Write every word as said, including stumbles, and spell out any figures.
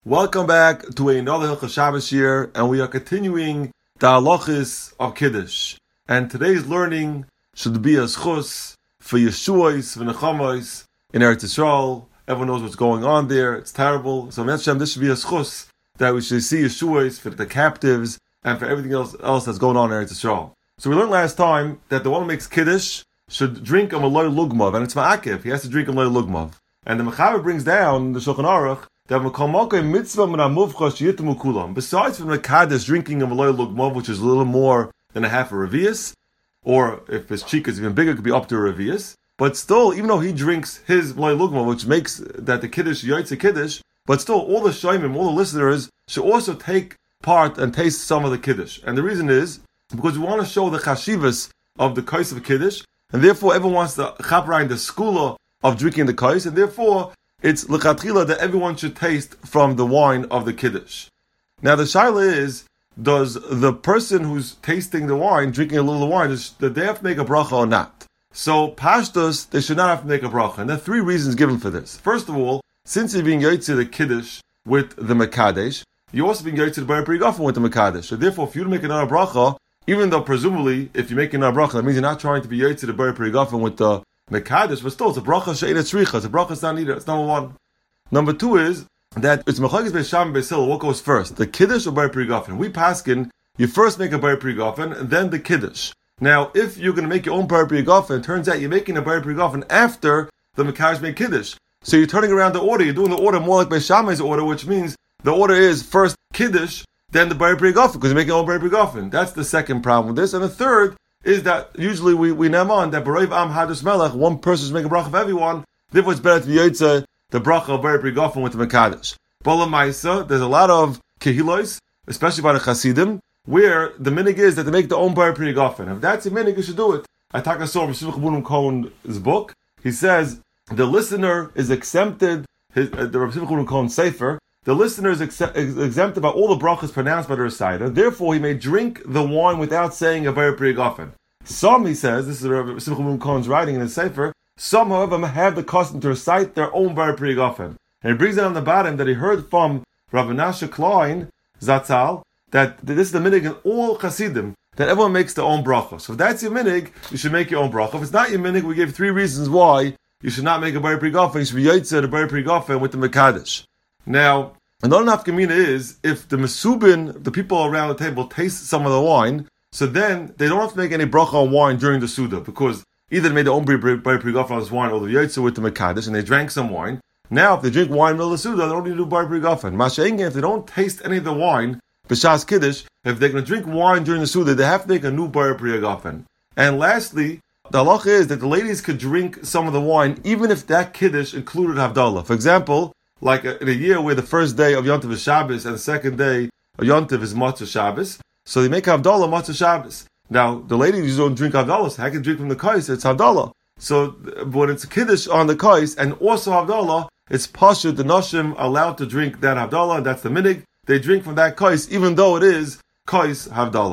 Welcome back to another Hilchos Shabbos year, and we are continuing the halachos of Kiddush. And today's learning should be a schus for Yeshuos, for Nechamos, in Eretz Yisrael. Everyone knows what's going on there. It's terrible. So Hashem, this should be a schus that we should see Yeshuos for the captives and for everything else, else that's going on in Eretz Yisrael. So we learned last time that the one who makes Kiddush should drink a Malay Lugmav, and it's Ma'akiv. He has to drink a Malay Lugmav. And the Mechaber brings down the Shulchan Aruch that besides from the Kaddish drinking a Malay Lugmav, which is a little more than a half a Revius, or if his cheek is even bigger, it could be up to a Revius, but still, even though he drinks his Malay Lugmav, which makes that the Kiddush Yaitze Kiddush, but still all the Shaimim, all the listeners, should also take part and taste some of the Kiddush. And the reason is, because we want to show the Chashivas of the Kais of Kiddush, and therefore everyone wants to chaprayin the skula of drinking the Kais, and therefore it's l'chatchila that everyone should taste from the wine of the Kiddush. Now the shaila is, does the person who's tasting the wine, drinking a little wine, does they have to make a bracha or not? So pashtus, they should not have to make a bracha. And there are three reasons given for this. First of all, since you're being yaitze the Kiddush with the Mekadesh, you're also being yaitze the Bar Pri Gofen with the Mekadesh. So therefore, for you to make another bracha, even though presumably, if you're making another bracha, that means you're not trying to be yaitze the Bar Pri Gofen with the Mekadesh, but still, it's a bracha she'ena tzricha. It's a bracha it's not needed. It's number one. Number two is that it's Mechalekes Beis Shammai and Beis Hillel. What goes first? The Kiddush or Bar Pri Gofen? We paskin, you first make a Bar Pri Gofen, and then the Kiddush. Now, if you're going to make your own Bar Pri Gofen, it turns out you're making a Bar Pri Gofen after the Mekadesh made Kiddush. So you're turning around the order. You're doing the order more like Beis Shammai's order, which means the order is first Kiddush, then the Bar Pri Gofen, because you're making your own Bar Pri Gofen. That's the second problem with this. And the third is that usually we, we name on that B'Reiv Am Hadus Melech, one person is making a bracha of everyone, therefore it's better to be Yaitze the bracha of Bar Pri Gofen with the Mekadesh. Bala Maisa, there's a lot of kehilos, especially by the Chasidim, where the minig is that they make their own Bar Pri Gofen. If that's a minig, you should do it. I talk I saw from Simcha Bunim Cohen's book. He says the listener is exempted, his, uh, the Simcha Bunim Cohen Sefer, the listener is ex- exempted by all the brachas pronounced by the reciter. Therefore, he may drink the wine without saying a Bar Pri Gofen. Some, he says, this is Rabbi Simcha Bunim Cohen's writing in his sefer, some, however, have the custom to recite their own Bar Pri Gofen. And he brings it on the bottom that he heard from Rav Menashe Klein, Zatzal, that this is the minig in all Chasidim, that everyone makes their own bracha. So if that's your minig, you should make your own bracha. If it's not your minig, we gave three reasons why you should not make a Bar Pri Gofen. You should be Yaitze the Bar Pri Gofen with the Mekadesh. Now, another nafkamina is, if the Mesubin, the people around the table, taste some of the wine, so then they don't have to make any bracha on wine during the Suda, because either they made their own Bar Pri Gofen on this wine, or the Yaitze with the Mekadesh, and they drank some wine. Now, if they drink wine in the middle of the Suda, they don't need to do Bar Pri Gofen. Masha'engen, if they don't taste any of the wine, B'Shas Kiddush, if they're going to drink wine during the Suda, they have to make a new Bar Pri Gofen. And lastly, the halacha is that the ladies could drink some of the wine, even if that Kiddush included Havdalah. For example, like in a year where the first day of Yontiv is Shabbos and the second day of Yontiv is Matzah Shabbos, so they make Havdalah Matzah Shabbos. Now, the ladies don't drink Havdalah, so I can drink from the Kais, it's Havdalah. So, when it's a Kiddush on the Kais and also Havdalah, it's Pashut, the Noshim are allowed to drink that Havdalah, that's the minig. They drink from that Kais, even though it is Kais Havdalah.